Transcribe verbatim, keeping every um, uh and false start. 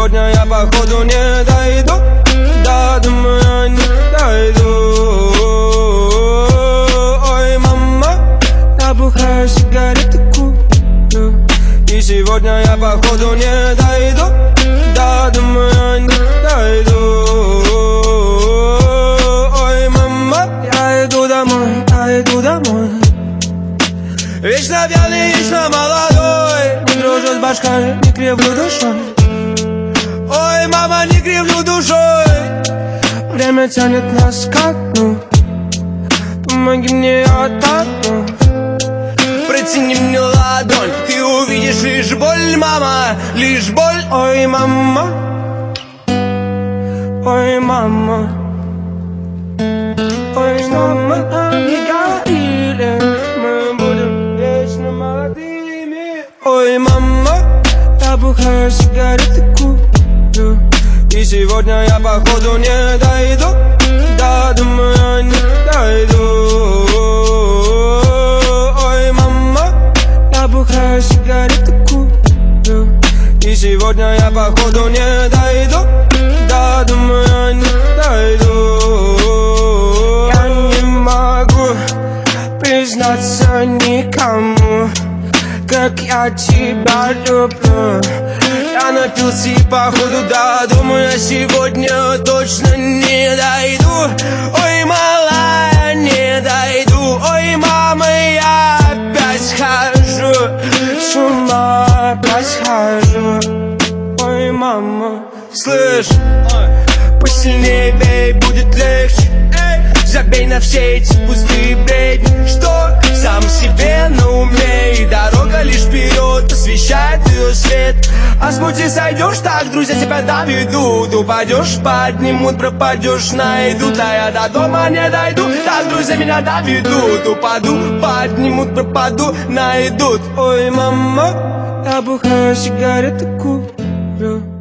сегодня я походу не дойду. Да, думаю, я не дойду. Ой, мама, я бухаю, сигареты курю, и сегодня я походу не дойду. Да, думаю, я не дойду. Ой, мама, я иду домой, я иду домой. Вечно пьяный, вечно молодой, не дружу с башками, не кривлю душой. Ой, мама, не кривлю душой. Время тянет нас ко дну. Помоги мне, я отдохну. Протяни мне ладонь, ты увидишь лишь боль, мама, лишь боль. Ой, мама, ой, мама, ой, мама, не говорили, мы будем вечно молодыми. Ой, мама, я бухаю, сигареты курю, и сегодня я походу не дойду. Да, думаю, я не дойду. Ой, мама, я бухаю, сигареты курю, и сегодня я походу не дойду. Да, думаю, я не дойду. Я не могу признаться никому, как я тебя люблю. Я напился и походу, да, думаю, я сегодня точно не дойду. Ой, малая, не дойду. Ой, мама, я опять хожу с ума, опять хожу. Ой, мама, слышь, посильнее бей, будет легче. Забей на все эти пустые бредни, что сам себе на уме, и дорога лишь вперед освещает ее свет. А с пути сойдешь, так друзья тебя доведут. Упадешь, поднимут, пропадешь, найдут. А я до дома не дойду, так друзья меня доведут. Упаду, поднимут, пропаду, найдут. Ой, мама, я бухаю, сигареты курю,